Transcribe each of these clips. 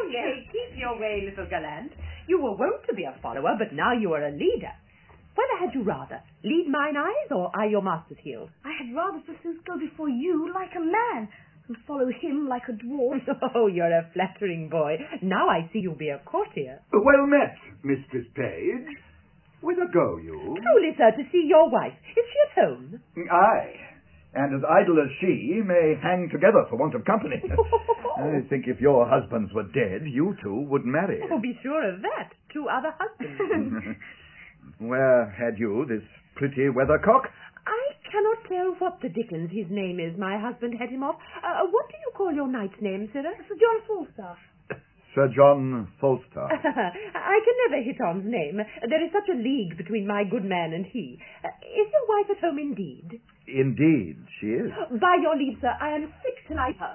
Nay, keep your way, little gallant. You were wont to be a follower, but now you are a leader. Whether had you rather, lead mine eyes or I your master's heels? I had rather forsooth go before you like a man, and follow him like a dwarf. Oh, you're a flattering boy. Now I see you'll be a courtier. Well met, Mistress Page. Whither go you? Truly, sir, to see your wife. Is she at home? Aye, and as idle as she may hang together for want of company. I think if your husbands were dead, you two would marry. Oh, be sure of that. 2 other husbands. Where had you this pretty weathercock? I cannot tell what the dickens his name is. My husband had him off. What do you call your knight's name, sir? Sir John Falstaff. Sir John Falstaff. I can never hit on's name. There is such a league between my good man and he. Is your wife at home indeed? Indeed, she is. By your leave, sir, I am sick to like her.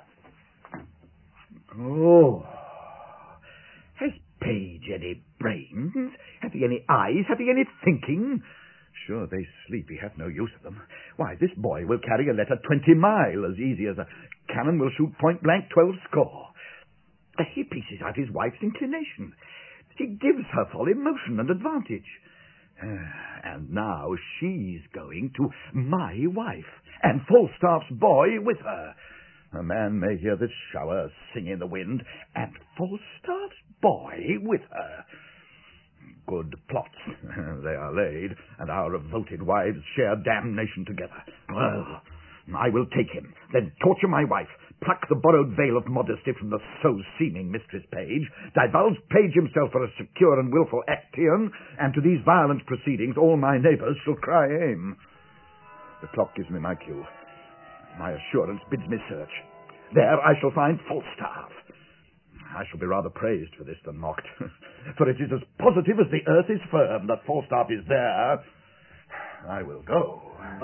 Oh. Has Page any brains? Have he any eyes? Have he any thinking? Sure, they sleep. He hath no use of them. Why, this boy will carry a letter 20 mile as easy as a cannon will shoot point blank 12 score. He pieces out his wife's inclination. He gives her full emotion and advantage. And now she's going to my wife, and Falstaff's boy with her. A man may hear this shower sing in the wind, and Falstaff's boy with her. Good plots. They are laid, and our revolted wives share damnation together. Well, I will take him, then torture my wife, pluck the borrowed veil of modesty from the so-seeming Mistress Page, divulge Page himself for a secure and wilful Actaeon, and to these violent proceedings all my neighbours shall cry aim. The clock gives me my cue. My assurance bids me search. There I shall find Falstaff. I shall be rather praised for this than mocked, for it is as positive as the earth is firm that Falstaff is there. I will go.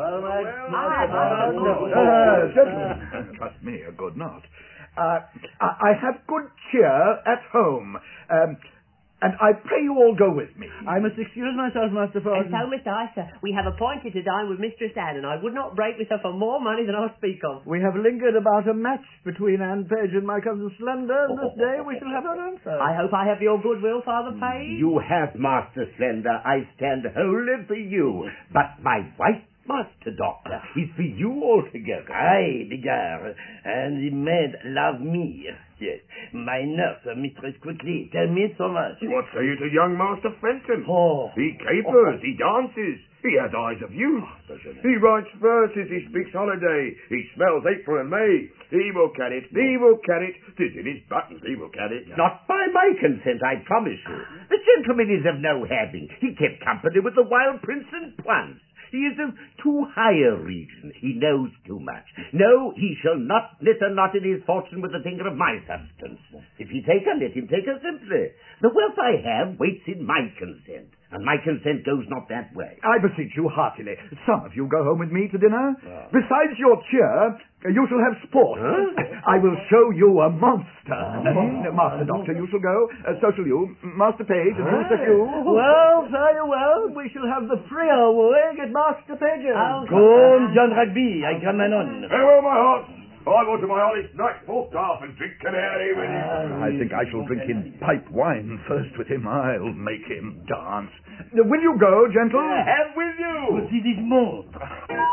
Gentlemen, trust me, a good knot. I have good cheer at home, and I pray you all go with me. I must excuse myself, Master Ford. And so must I, sir. We have appointed to dine with Mistress Anne, and I would not break with her for more money than I'll speak of. We have lingered about a match between Anne Page and my cousin Slender, and this day we shall have our answer. I hope I have your goodwill, Father Page. You have, Master Slender. I stand wholly for you. But my wife, Master Doctor, is for you altogether. Aye, beggar. And the maid love me. Yes. My nurse, Mistress Quickly, tell me so much. What say you to young Master Fenton? Oh. He capers, he dances, he has eyes of youth. He writes verses, he speaks holiday, he smells April and May. He will can it, he will can it. 'Tis in his buttons, he will can it. Not by my consent, I promise you. The gentleman is of no having. He kept company with the wild prince and once. He is of too high a region. He knows too much. No, he shall not knit a knot in his fortune with a finger of my substance. If he take her, let him take her simply. The wealth I have waits in my consent, and my consent goes not that way. I beseech you heartily, some of you go home with me to dinner. Besides your cheer, you shall have sport. I will show you a monster. Master Doctor, you shall go. So shall you. Master Page, and you, Sir Hugh. Well, very well. We shall have the freer wooing at Master Page's. Go on, John Rugby. I come anon. Farewell, my heart. I go to my honest knight Falstaff and drink canary with him. I think I shall drink in pipe wine first with him. I'll make him dance. Will you go, gentle? Have with you. See this monster.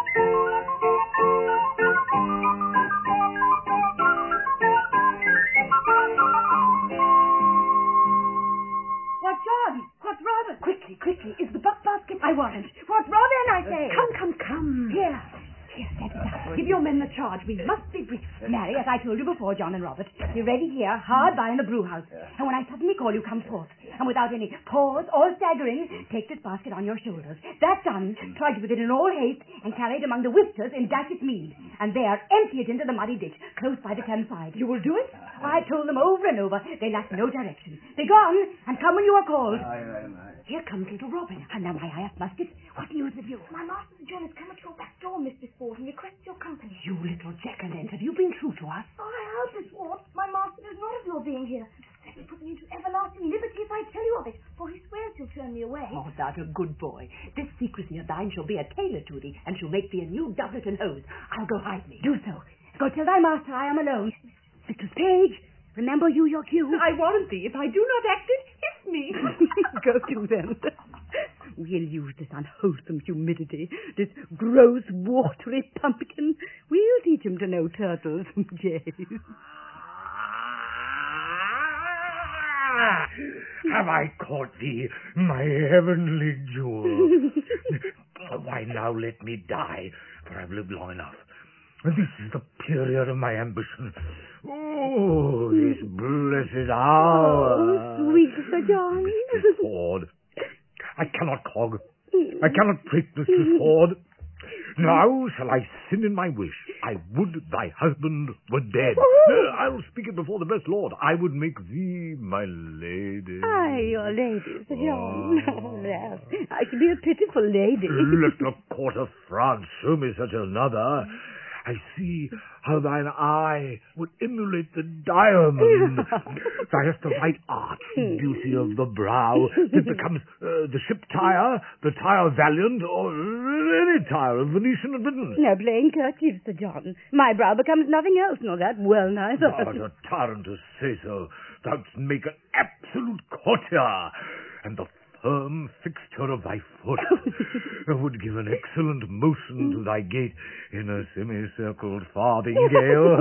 What, John? What, Robert? Quickly, is the buck basket? I want it. What, Robin, I say? Come. Here, set it up. Give your men the charge. We must be brief. Mary, as I told you before, John and Robert, be ready here, hard by in the brew house. And when I suddenly call you, come forth. And without any pause or staggering, take this basket on your shoulders. That done, trudge with it in all haste and carry it among the whisters in Datchet Mead. And there, empty it into the muddy ditch, close by the Thames side. You will do it? I've told them over and over. They lack no direction. Be gone, and come when you are called. Here comes little Robin. And now, my eye up, Musket. What news of you? My master, Sir John, has come at your back door, Mistress Ford, and requests your company. You little jack-o'-lantern, have you been true to us? Oh, I hope it won't. My master does not of your being here. He put me into everlasting liberty if I tell you of it, for he swears he'll turn me away. Oh, thou a good boy. This secrecy of thine shall be a tailor to thee, and shall make thee a new doublet and hose. I'll go hide me. Do so. Go tell thy master I am alone. Mistress Page, Remember you your cue. I warrant thee, if I do not act it, hiss me. Go to them. We'll use this unwholesome humidity, this gross, watery pumpkin. We'll teach him to know turtles and jays. Have I caught thee, my heavenly jewel? Why, now let me die, for I've lived long enough. This is the period of my ambition. Oh, this blessed hour. Oh, sweet Sir John. Mistress Ford, I cannot cog. I cannot prick, Mistress Ford. Now shall I sin in my wish. I would thy husband were dead. I'll speak it before the blessed Lord. I would make thee my lady. Aye, your lady, Sir John. Oh, yes. I should be a pitiful lady. Let the court of France show me such another. I see how thine eye would emulate the diamond. Thou hast the right arch, beauty of the brow. It becomes the ship Tyre, the Tyre Valiant, or any Tyre of Venetian admittance. No plain kerchief, Sir John. My brow becomes nothing else, nor that well neither. Thou art a tyrant to say so. Thou'dst make an absolute courtier, and the firm fixture of thy foot would give an excellent motion to thy gait in a semicircled farthingale.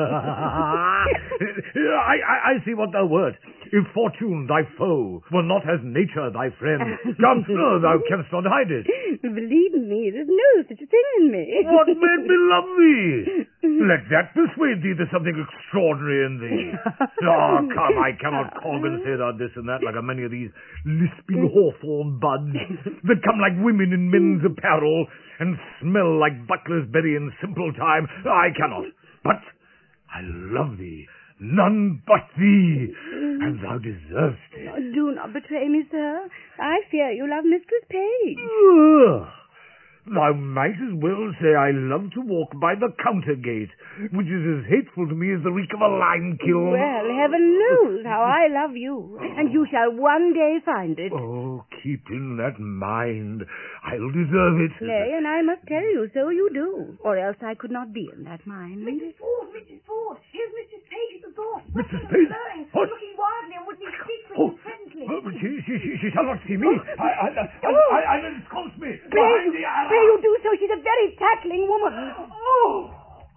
I see what thou wert. If fortune thy foe were not as nature thy friend, Chancellor, thou canst not hide it. Believe me, there's no such a thing in me. What made me love thee? Let that persuade thee there's something extraordinary in thee. Oh, come, I cannot cog and say thou this and that like a many of these lisping hawthorn buds that come like women in men's apparel and smell like butler's berry in simple time. I cannot. But I love thee. None but thee, and thou deservest it. Oh, do not betray me, sir. I fear you love Mistress Page. Ugh. Thou might as well say I love to walk by the counter gate, which is as hateful to me as the reek of a lime kiln. Well, heaven knows how I love you, and you shall one day find it. Oh, keep in that mind. I'll deserve it. Nay, and I must tell you, so you do, or else I could not be in that mind. Mrs. Ford, here's Mrs. Page at the door. Mrs. Page? What? Looking wildly and wouldn't speak to Oh, you friendly. she shall not see me. I'll ensconce me. Behind the Pray you do so. She's a very tattling woman. Oh!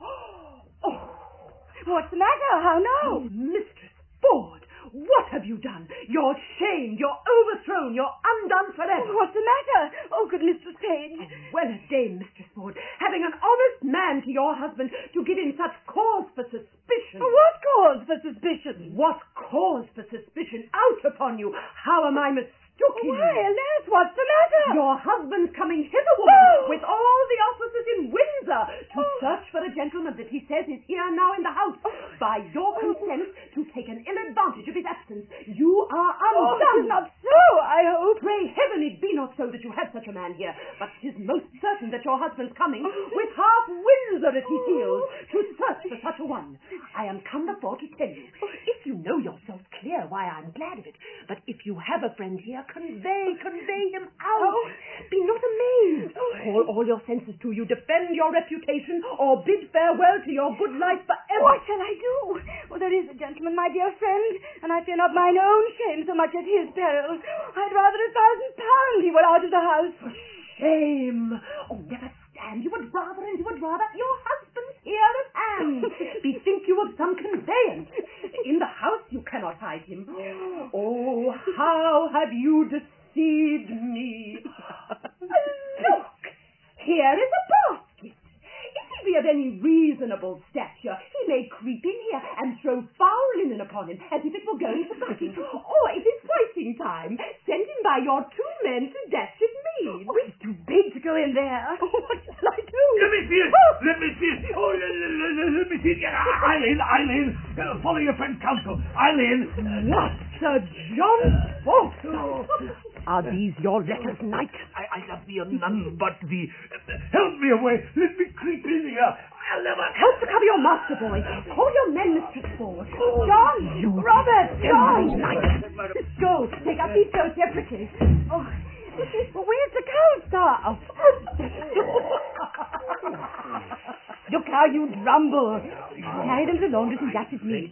What's the matter? How now? Oh, Mistress Ford, what have you done? You're shamed, you're overthrown, you're undone forever. What's the matter? Oh, good Mistress Page. Well a day, Mistress Ford, having an honest man to your husband to give him such cause for suspicion. What cause for suspicion? What cause for suspicion out upon you? How am I mistaken? Why, alas, what's the matter? Your husband's coming hither, woman, with all the officers in Windsor to search for a gentleman that he says is here now in the house. By your consent, to take an ill advantage of his absence, you are undone. Not so, I hope. Pray heaven it be not so that you have such a man here, but 'tis most certain that your husband's coming, with half Windsor at his heels, to search for such a one. I am come therefore to tell you, if you know yourself clear, why I'm glad of it, but if you have a friend here, convey him out. Be not amazed. Call all your senses to you, defend your reputation, or bid farewell to your good life forever. What shall I do? Oh, there is a gentleman, my dear friend, and I fear not mine own shame so much as his peril. I'd rather £1,000 he were out of the house. Shame. Oh, never stand. You would rather. Your husband's here at hand. Bethink you of some conveyance. In the house you cannot hide him. Oh, how have you deceived me. Look, here is a basket. If he be of any reasonable stature, he may creep in here and throw foul linen upon him as if it were going to fighting. Or if it's fighting time, send him by your 2 men to dash his mead. Oh, he's too big to go in there. Oh, what shall I do? Let me see it. Let me see it. Oh, let me see it. Eileen. Follow your friend's counsel. Eileen. What, Sir John Falstaff? Are these your letters, knight? I love thee and none but thee. Help me away. Let me creep in here. I'll never... Help to cover your master, boy. Call your men, Mistress Ford. John! Robert! John! Go, take up these coats separately. Oh, where's the cow-staff? Look how you drumble. Carry them to the laundress and that is me.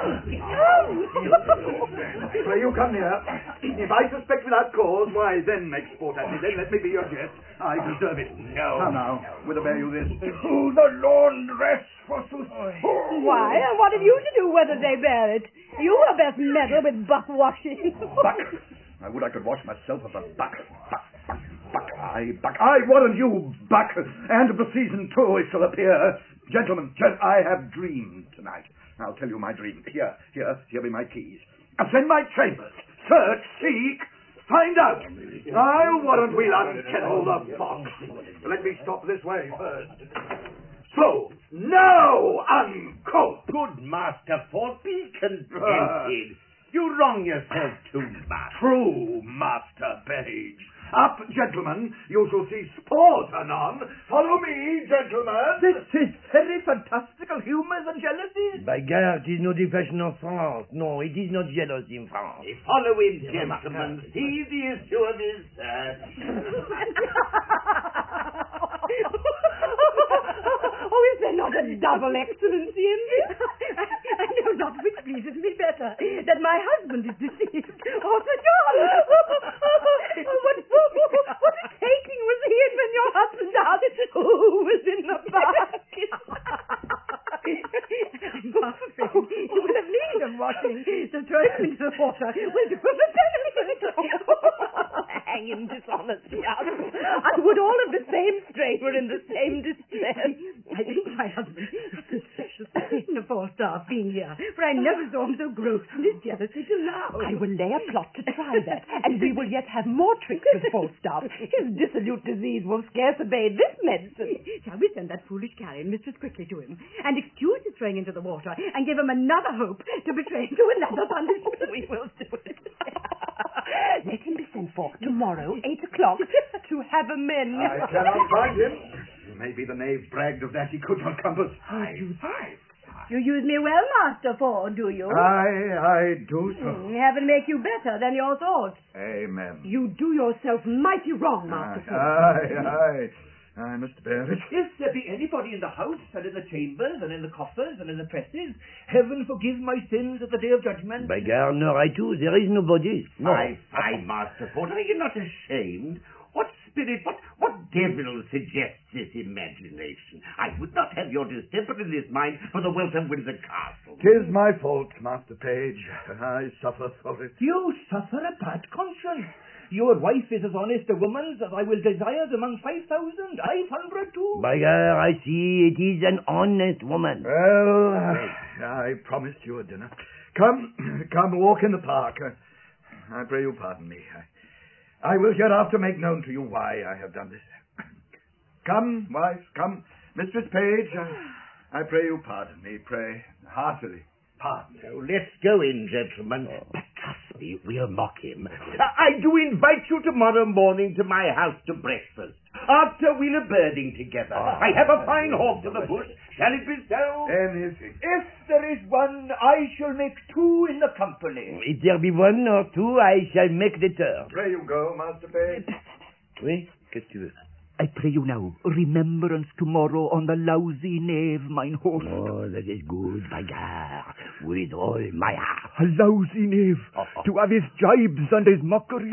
Pray you come here. If I suspect without cause, why then make sport at me. Then let me be your guest. I deserve it. No. Now, will I bear you this? To the laundress, forsooth. Why? And what have you to do whether they bear it? You are best meddle with buck washing. Buck! I would I could wash myself of a buck. Buck. I warrant you, Buck, and of the season too, it shall appear. Gentlemen, I have dreamed tonight. I'll tell you my dream. Here be my keys. Ascend my chambers. Search, seek, find out. I warrant we'll unkennel the fox. Let me stop this way first. So, now uncoat. Good Master Ford, be contented. You wrong yourself too much. True, Master Page. Up, gentlemen. You shall see sport anon. Follow me, gentlemen. This is very fantastical humours and jealousies. By God, it is no depression of France. No, it is not jealousy in France. Follow him, gentlemen. See the issue of his search. Oh, is there not a double excellency in this? I know not which pleases me better, that my husband is deceased, or Sir John. What a taking was he in when your husband asked who was in the basket? You will have need of washing, so throw him into the water. We'll do him a benefit. Hang him, dishonest husband. I would all of the same strain were in the same distress. I think my husband has precious in a Falstaff being here, for I never saw him so gross in his jealousy till now. I will lay a plot to try that, and we will yet have more tricks with Falstaff. His dissolute disease will scarce obey this medicine. Shall we send that foolish carrion mistress quickly to him, and excuse his throwing into the water, and give him another hope to betray him to another punishment? We will do it. Let him be sent for tomorrow, 8 o'clock, to have amends. I cannot find him. Maybe the knave bragged of that he could not compass. You use me well, Master Ford, do you? I do so. Heaven make you better than your thoughts. Amen. You do yourself mighty wrong, Master Ford. I must bear it. If there be anybody in the house, and in the chambers, and in the coffers, and in the presses, heaven forgive my sins at the day of judgment. By God, no, I too, there is nobody. No. Fie, Master Ford, are you not ashamed? What spirit, what devil suggests this imagination? I would not have your distemper in this mind for the wealth of Windsor Castle. 'Tis my fault, Master Page. I suffer for it. You suffer a bad conscience. Your wife is as honest a woman as I will desire among 5,500 too. By God, I see it is an honest woman. Well, I promised you a dinner. Come, walk in the park. I pray you pardon me. I will hereafter make known to you why I have done this. Come, wife, come. Mistress Page, I pray you pardon me. Pray heartily. Pardon. So let's go in, gentlemen. But trust me, we'll mock him. I do invite you tomorrow morning to my house to breakfast. After we'll a birding together. I have a fine hawk to the bush. Shall it be so? Anything. If there is one, I shall make two in the company. If there be one or two, I shall make the third. Pray you go, Master Page. Oui, qu'est-ce que tu veux? I pray you now, remembrance tomorrow on the lousy knave, mine host. Oh, that is good, by God, with all my heart. A lousy knave, to have his jibes and his mockery.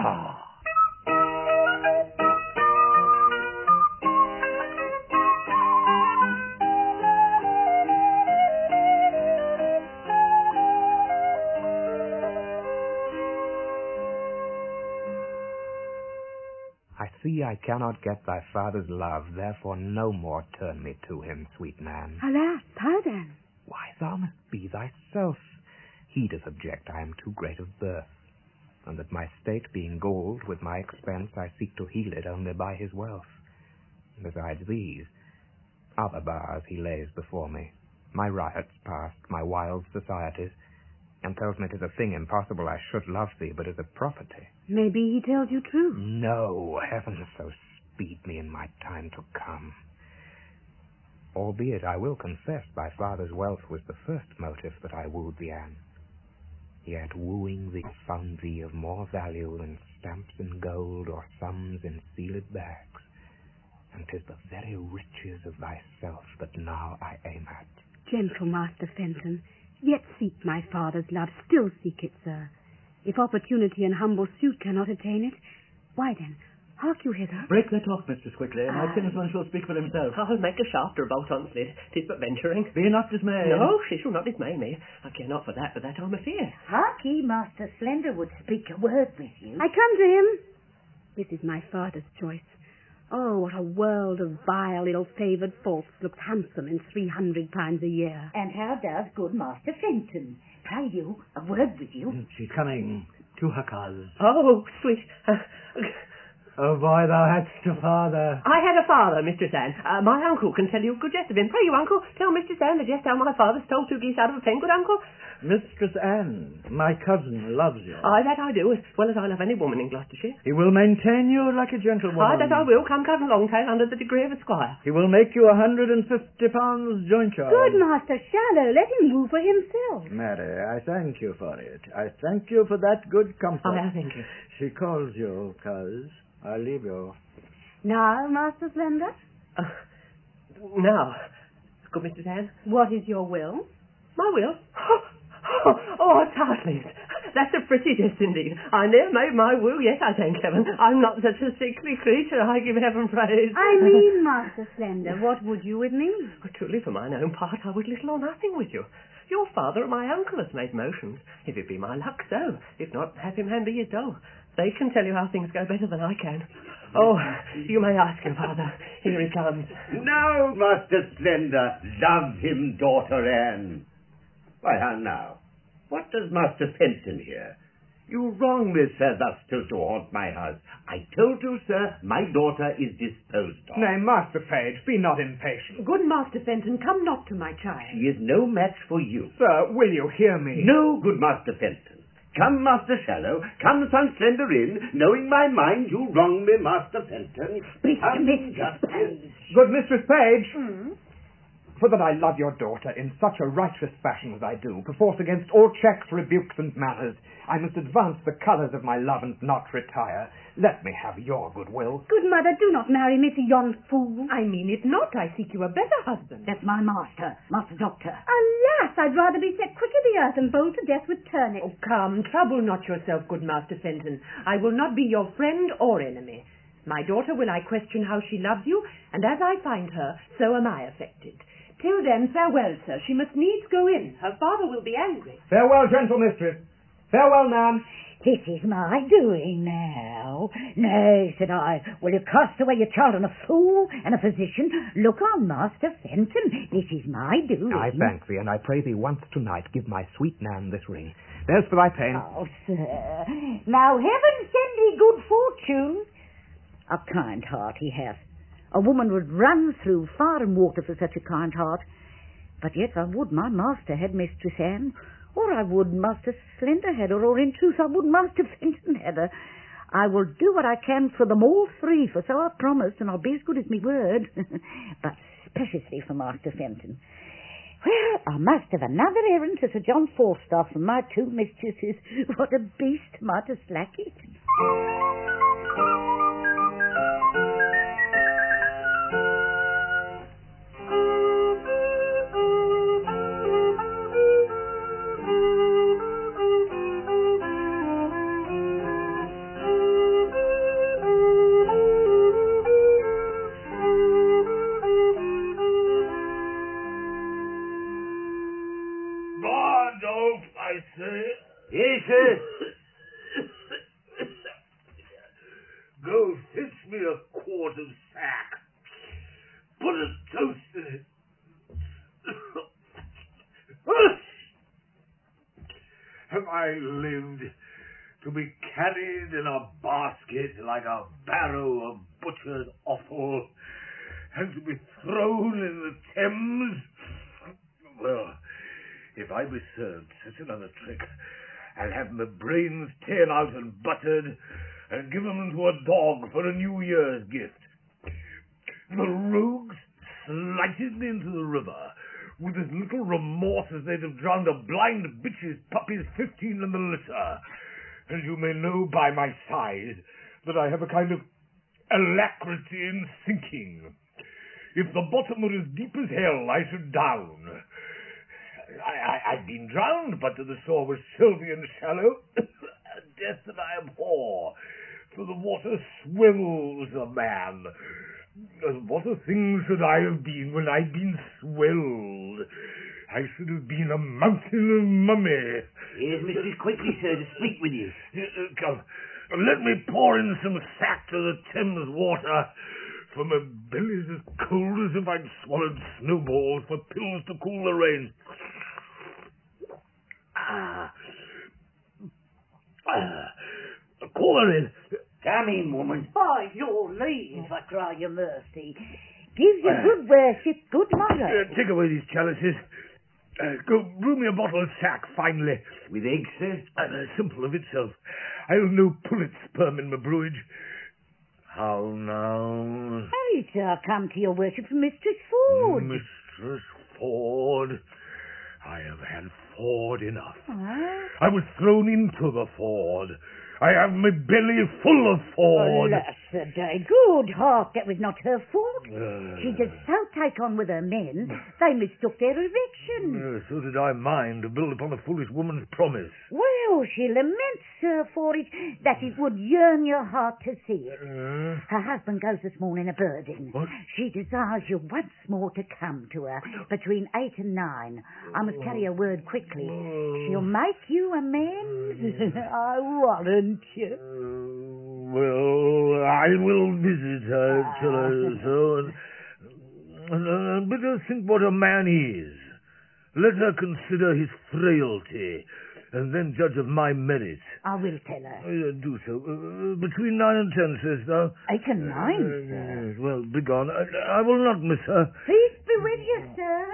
I see I cannot get thy father's love, therefore no more turn me to him, sweet man. Alas, how then? Why, thou must be thyself. He doth object I am too great of birth, and that my state being gold, with my expense I seek to heal it only by his wealth. Besides these, other bars he lays before me, my riots past, my wild societies, and tells me 'tis a thing impossible I should love thee but as a property. Maybe he tells you true. No, heaven so speed me in my time to come. Albeit I will confess thy father's wealth was the first motive that I wooed thee, Anne. Yet wooing thee found thee of more value than stamps in gold or sums in sealed bags, and 'tis the very riches of thyself that now I aim at. Gentle Master Fenton, yet seek my father's love, still seek it, sir. If opportunity and humble suit cannot attain it, why then, hark you hither. Break that off, Mistress Quickly. My kinsman shall speak for himself. I'll make a shafter bolt on slit. 'Tis but venturing. Be not dismayed. No, she shall not dismay me. I care not for that, but that I'm afeard. Harkee, Master Slender would speak a word with you. I come to him. This is my father's choice. Oh, what a world of vile, ill-favoured folks looks handsome in 300 times a year. And how does good Master Fenton? Pray you, a word with you. She's coming to her cause. Oh, sweet. Oh, boy, thou hadst a father. I had a father, Mistress Anne. My uncle can tell you a good jest of him. Pray you, uncle, tell Mistress Anne the jest how my father stole 2 geese out of a pen. Good uncle? Mistress Anne, my cousin loves you. Aye, that I do, as well as I love any woman in Gloucestershire. He will maintain you like a gentlewoman. Aye, that I will. Come, cousin Longtail, under the degree of a squire. He will make you 150 pounds jointure. Good Master Shallow, let him move for himself. Mary, I thank you for it. I thank you for that good comfort. Aye, I thank you. She calls you, cuz. I leave you. Now, Master Slender, Now, good Mistress Anne. what is your will? My will? Oh, Tartleys. That's a pretty jest indeed. I never made my will yet, I thank heaven. I'm not such a sickly creature, I give heaven praise. I mean, Master Slender, what would you with me? Well, truly, for mine own part, I would little or nothing with you. Your father and my uncle has made motions. If it be my luck, so. If not, have him hand me his doll. They can tell you how things go better than I can. Oh, you may ask him, father. Here he comes. Now, Master Slender, love him, daughter Anne. Why, how now? What does Master Fenton here? You wrong me, sir, thus to haunt my house. I told you, sir, my daughter is disposed of. Nay, Master Page, be not impatient. Good Master Fenton, come not to my child. She is no match for you. Sir, will you hear me? No, good Master Fenton. Come, Master Shallow, come, son Slender in. Knowing my mind, you wrong me, Master Fenton. Mistress Page. Good Mistress Page. For that I love your daughter in such a righteous fashion as I do, perforce against all checks, rebukes, and manners, I must advance the colours of my love and not retire. Let me have your goodwill. Good mother, do not marry me to yon fool. I mean it not. I seek you a better husband. That's my master, Master Doctor. Alas, I'd rather be set quick in the earth and boiled to death with turnips. Oh, come, trouble not yourself, good Master Fenton. I will not be your friend or enemy. My daughter will I question how she loves you, and as I find her, so am I affected. Till then, farewell, sir. She must needs go in. Her father will be angry. Farewell, gentle mistress. Farewell, Nan. This is my doing now. Nay, said I, will you cast away your child on a fool and a physician? Look on, Master Fenton. This is my doing. I thank thee, and I pray thee once tonight give my sweet Nan this ring. There's for thy pain. Oh, sir. Now heaven send thee good fortune. A kind heart he hath. A woman would run through fire and water for such a kind heart. But yet I would my master had Mistress Anne, or I would Master Slender had her, or in truth I would Master Fenton had her. I will do what I can for them all three, for so I've promised, and I'll be as good as my word. But especially for Master Fenton. Well, I must have another errand to Sir John Falstaff from my 2 mistresses. What a beast might have slack it. Bardolph, I say. Yes, sir. Go fetch me a quart of sack. Put a toast in it. Have I lived to be carried in a basket like a barrow of butcher's offal and to be thrown in the Thames? Well, if I be served such another trick, I'll have my brains taken out and buttered and given to a dog for a New Year's gift. The rogues slighted me into the river with as little remorse as they'd have drowned a blind bitch's puppies 15 in the litter. And you may know by my size that I have a kind of alacrity in sinking. If the bottom were as deep as hell, I should down. I've been drowned, but the shore was silvery and shallow. A death that I abhor, for the water swells a man. What a thing should I have been when I'd been swelled? I should have been a mountain of mummy. Here's Mrs. Quickly, sir, to speak with you. Come, let me pour in some sack to the Thames water, for my belly's as cold as if I'd swallowed snowballs for pills to cool the rain. Call her in. Come in, woman. By your leave, I cry you mercy. Give you good worship, good mother. Take away these chalices. Go brew me a bottle of sack, finally. With eggs, sir? Simple of itself. I've no pullet sperm in my brewage. How now? Hey, sir, I come to your worship from Mistress Ford. Mistress Ford. I have had Ford enough. Huh? I was thrown into the Ford. I have my belly full of Ford. Alas, the day. Good heart, that was not her fault. She did so take on with her men, they mistook their erection. So did I mine, to build upon a foolish woman's promise. Well, she laments, sir, for it, that it would yearn your heart to see it. Her husband goes this morning a birding. What? She desires you once more to come to her between 8 and 9. I must carry a word quickly. She'll make you amends. I warrant you. Well, I will visit her, tell her so, and bid her think what a man is. Let her consider his frailty, and then judge of my merit. I will tell her. Do so. Between 9 and 10, says thou? 8 and 9, sir. Well, begone. I will not miss her. Peace be with you, sir.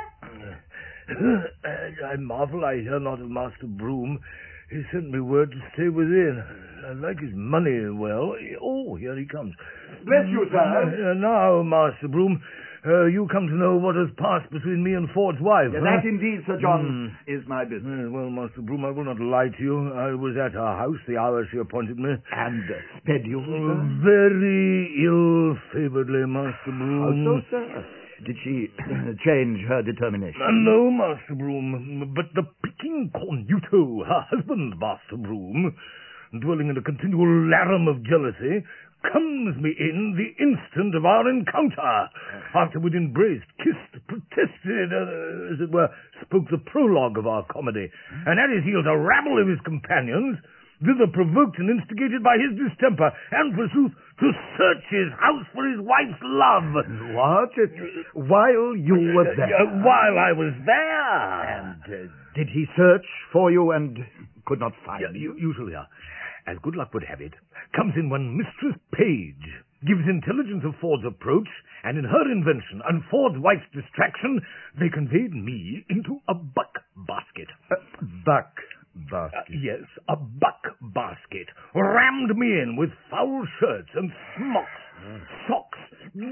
I marvel I hear not of Master Broom. He sent me word to stay within. I like his money well. Oh, here he comes. Bless you, sir. Now, Master Broom, you come to know what has passed between me and Ford's wife. Yeah, that indeed, Sir John, is my business. Well, Master Broom, I will not lie to you. I was at her house the hour she appointed me. And sped you, sir? Very ill-favouredly, Master Broom. How so, sir? Did she change her determination? No, Master Broom, but the picking cornuto, her husband, Master Broom, dwelling in a continual larum of jealousy, comes me in the instant of our encounter. After we'd embraced, kissed, protested, as it were, spoke the prologue of our comedy, and at his heels a rabble of his companions, thither provoked and instigated by his distemper, and, forsooth, to search his house for his wife's love. What? While you were there? While I was there. And did he search for you and could not find you? Usually, as good luck would have it, comes in one Mistress Page, gives intelligence of Ford's approach, and in her invention and Ford's wife's distraction, they conveyed me into a buck basket. Buck basket? Yes, a buck basket. Rammed me in with foul shirts and smocks, socks,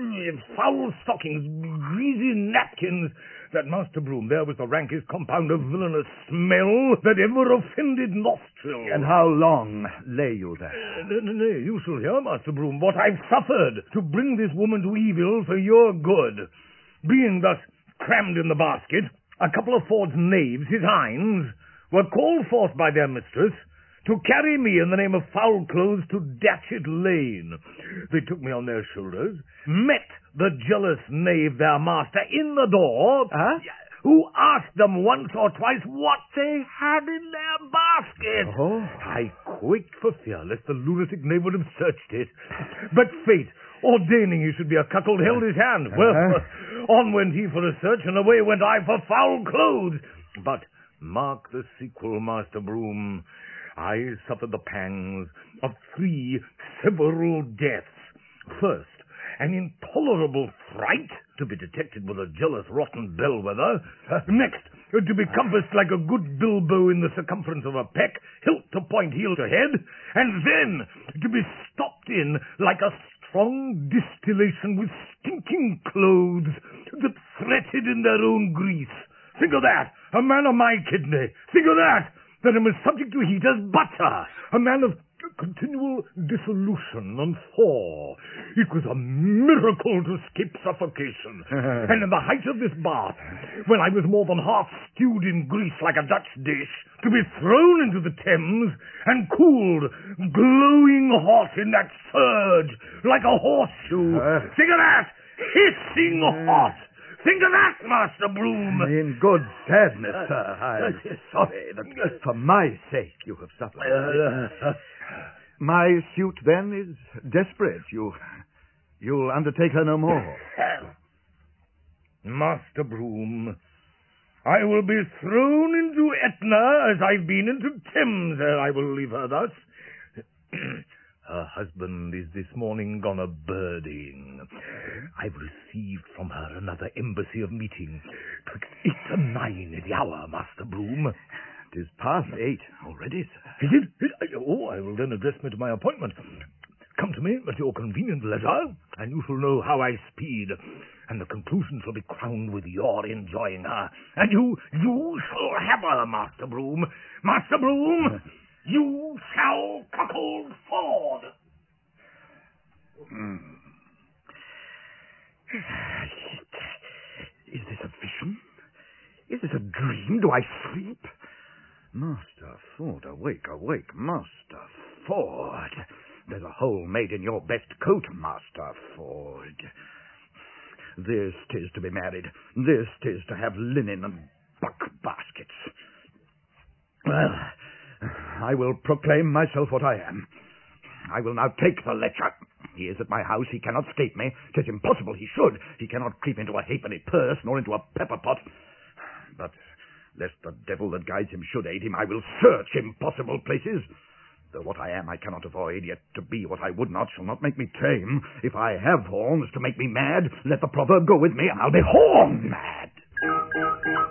foul stockings, greasy napkins. That Master Broom, there was the rankest compound of villainous smell that ever offended nostril. And how long lay you there? Nay, you shall hear, Master Broom, what I've suffered to bring this woman to evil for your good. Being thus crammed in the basket, a couple of Ford's knaves, his hinds, were called forth by their mistress to carry me in the name of foul clothes to Datchet Lane. They took me on their shoulders, met the jealous knave, their master, in the door, who asked them once or twice what they had in their basket. Oh. I quaked for fear lest the lunatic knave would have searched it. But fate, ordaining he should be a cuckold, held his hand. Well, on went he for a search, and away went I for foul clothes. But mark the sequel, Master Broom. I suffered the pangs of 3 several deaths. First, an intolerable fright, to be detected with a jealous rotten bellwether. Next, to be compassed like a good bilbo in the circumference of a peck, hilt to point, heel to head. And then, to be stopped in like a strong distillation with stinking clothes that fretted in their own grease. Think of that! A man of my kidney! Think of that! That am as subject to heat as butter! A man of continual dissolution and thaw. It was a miracle to escape suffocation. And in the height of this bath, when I was more than half stewed in grease like a Dutch dish, to be thrown into the Thames and cooled, glowing hot in that surge, like a horseshoe. Think of that! Hissing hot! Think of that, Master Broom! In good sadness, sir. I'm sorry that for my sake you have suffered. My suit, then, is desperate. You'll undertake her no more. Master Broom, I will be thrown into Etna as I've been into Thames, ere I will leave her thus. Her husband is this morning gone a-birding. I've received from her another embassy of meeting. 'Twixt 8 and 9 is the hour, Master Broom. 'Tis past 8 already, sir. Is it? Oh, I will then address me to my appointment. Come to me at your convenient leisure, and you shall know how I speed. And the conclusion shall be crowned with your enjoying her. And you shall have her, Master Broom. Master Broom! You shall cuckold Ford. Is this a vision? Is this a dream? Do I sleep? Master Ford, awake, awake, Master Ford. There's a hole made in your best coat, Master Ford. This 'tis to be married. This 'tis to have linen and buck baskets. Well, I will proclaim myself what I am. I will now take the lecher. He is at my house. He cannot escape me. 'Tis impossible he should. He cannot creep into a halfpenny purse, nor into a pepper pot. But lest the devil that guides him should aid him, I will search impossible places. Though what I am I cannot avoid, yet to be what I would not shall not make me tame. If I have horns to make me mad, let the proverb go with me, and I'll be horn mad.